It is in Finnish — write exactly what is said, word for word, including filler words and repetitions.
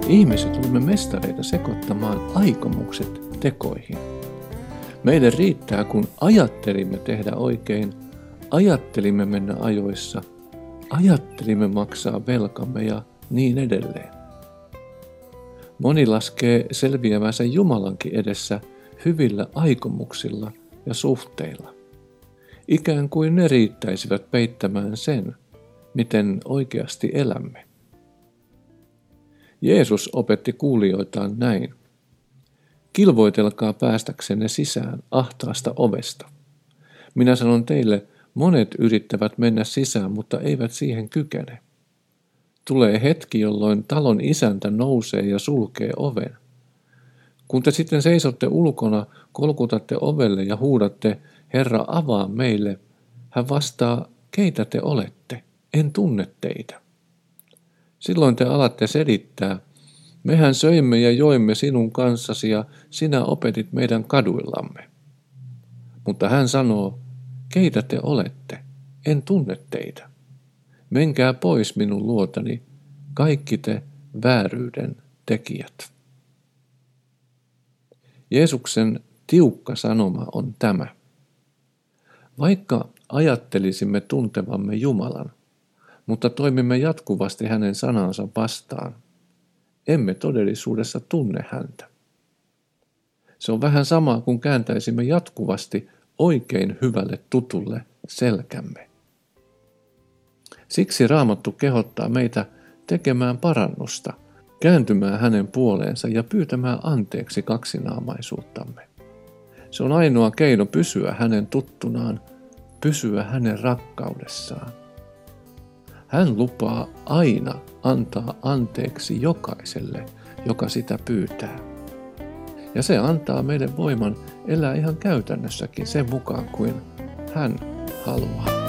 Ihmiset olemme mestareita sekoittamaan aikomukset tekoihin. Meille riittää, kun ajattelimme tehdä oikein, ajattelimme mennä ajoissa, ajattelimme maksaa velkamme ja niin edelleen. Moni laskee selviävänsä Jumalankin edessä hyvillä aikomuksilla ja suhteilla. Ikään kuin ne riittäisivät peittämään sen, miten oikeasti elämme. Jeesus opetti kuulijoitaan näin. Kilvoitelkaa päästäksenne sisään ahtaasta ovesta. Minä sanon teille, monet yrittävät mennä sisään, mutta eivät siihen kykene. Tulee hetki, jolloin talon isäntä nousee ja sulkee oven. Kun te sitten seisotte ulkona, kolkutatte ovelle ja huudatte, Herra, avaa meille. Hän vastaa, keitä te olette? En tunne teitä. Silloin te alatte selittää, mehän söimme ja joimme sinun kanssasi ja sinä opetit meidän kaduillamme. Mutta hän sanoo, keitä te olette? En tunne teitä. Menkää pois minun luotani, kaikki te vääryyden tekijät. Jeesuksen tiukka sanoma on tämä. Vaikka ajattelisimme tuntevamme Jumalan, mutta toimimme jatkuvasti hänen sanansa vastaan, emme todellisuudessa tunne häntä. Se on vähän sama kuin kääntäisimme jatkuvasti oikein hyvälle tutulle selkämme. Siksi Raamattu kehottaa meitä tekemään parannusta, kääntymään hänen puoleensa ja pyytämään anteeksi kaksinaamaisuuttamme. Se on ainoa keino pysyä hänen tuttunaan, pysyä hänen rakkaudessaan. Hän lupaa aina antaa anteeksi jokaiselle, joka sitä pyytää. Ja se antaa meille voiman elää ihan käytännössäkin sen mukaan kuin hän haluaa.